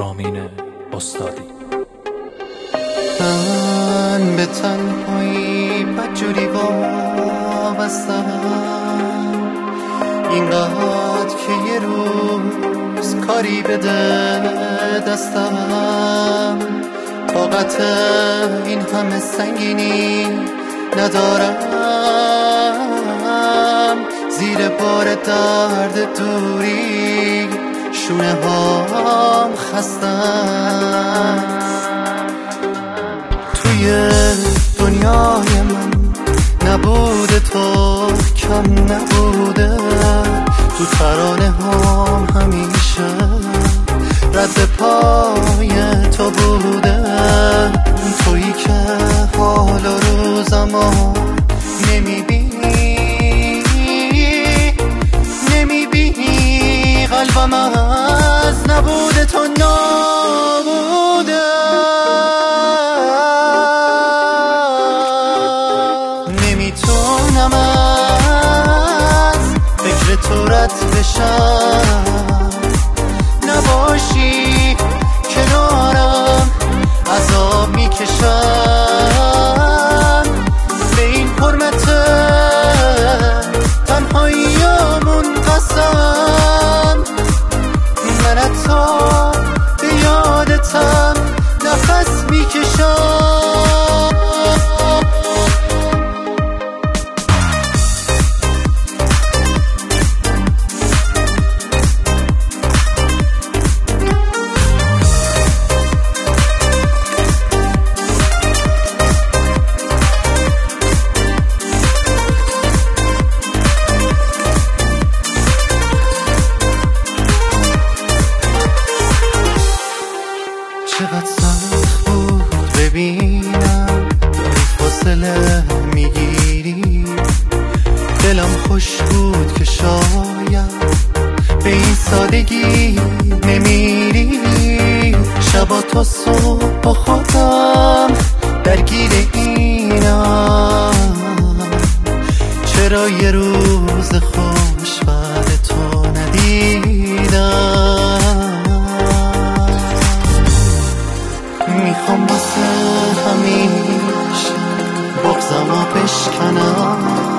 رامین استادی. من به تنهایی بدجوری وابستم، اینقدر که یه روز کاری بده دستم، طاقت این همه سنگینی ندارم، زیر بار درد دوری شونه هام خستم. توی دنیای من نبوده تو کم نبوده، تو ترانه هام همیشه رد پای تو بوده، تویی که حال و روزمو نمیبینی، قلبم از نبوده تو نابوده، نمیتونم از فکر تو رد بشم، نباشی کنارم عذاب میکشم، به این حرمت تنهاییامون قسم، من حتی به یادتم نفس میکشم. چقدر سخت بود ببینم داری فاصله میگیری، دلم خوش بود که شاید به این سادگی نمیری، شبا تا صبح با خودم درگیر اینم، چرا یه روز خوش بعد تو ندیدم، میخوام واسه همیشه بغضمو بشکنم،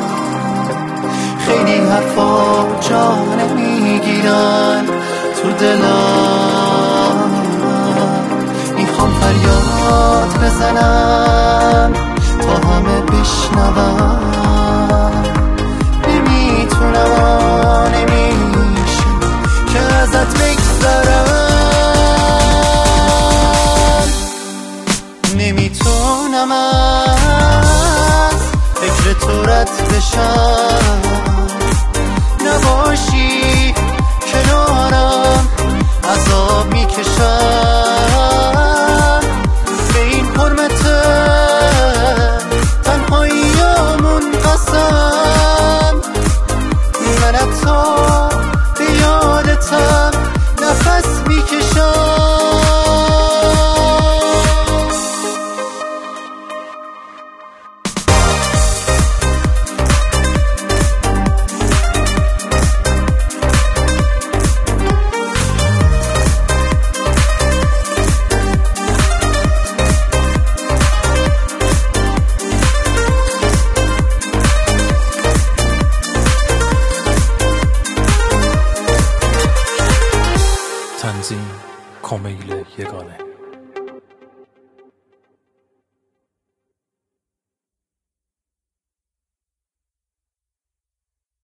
خیلی حرفا جا نمیگیرن تو دلم، میخوام فریاد بزنم تا همه بشنون، نمیتونم نمیشه که ازت بگذرم، نمیتونم از فکر تو رد بشم، نباشی کنارم عذاب میکشم، به این حرمت تنهاییامون قسم، من حتی به یادتم نفس میکشم. تنظیم کمیل یگانه.